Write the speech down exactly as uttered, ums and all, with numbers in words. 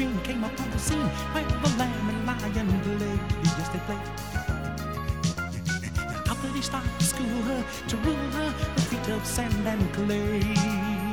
dream came up on the scene where the lamb and lion play. Yes, they play. How could he start to school her, to rule her, the feet of sand and clay?